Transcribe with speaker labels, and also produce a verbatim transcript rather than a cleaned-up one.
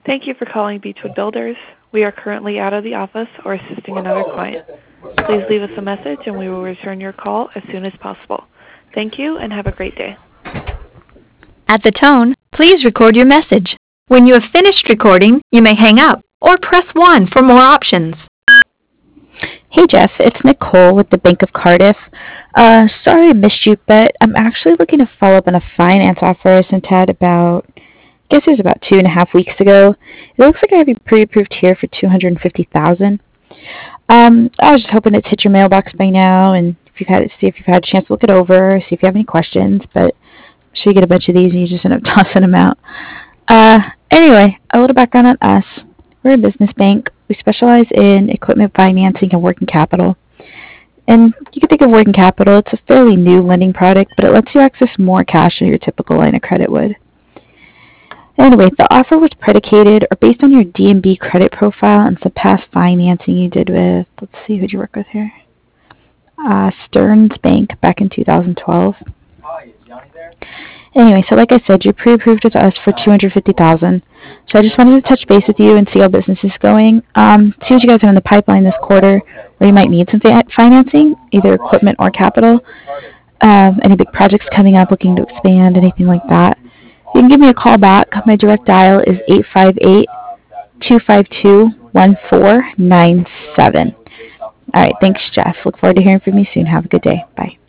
Speaker 1: Thank you for calling Beechwood Builders. We are currently out of the office or assisting another client. Please leave us a message and we will return your call as soon as possible. Thank you and have a great day.
Speaker 2: At the tone, please record your message. When you have finished recording, you may hang up or press one for more options.
Speaker 3: Hey Jeff, it's Nicole with the Bank of Cardiff. Uh, sorry I missed you, but I'm actually looking to follow up on a finance offer I sent out about, I guess it was about two and a half weeks ago. It looks like I have you pre-approved here for two hundred fifty thousand dollars. Um, I was just hoping it's hit your mailbox by now, and if you've had it, see if you've had a chance to look it over, see if you have any questions. But I'm sure you get a bunch of these and you just end up tossing them out. Uh, anyway, a little background on us. We're a business bank. We specialize in equipment financing and working capital. And you can think of working capital, it's a fairly new lending product, but it lets you access more cash than your typical line of credit would. Anyway, the offer was predicated or based on your D and B credit profile and some past financing you did with, let's see, who'd you work with here? Uh, Stearns Bank back in two thousand twelve. Anyway, so like I said, you're pre-approved with us for two hundred fifty thousand dollars. So I just wanted to touch base with you and see how business is going. Um, see what you guys have in the pipeline this quarter where you might need some fa- financing, either equipment or capital. Um, any big projects coming up, looking to expand, anything like that. You can give me a call back. My direct dial is eight five eight, two five two, one four nine seven. All right, thanks, Jeff. Look forward to hearing from you soon. Have a good day. Bye.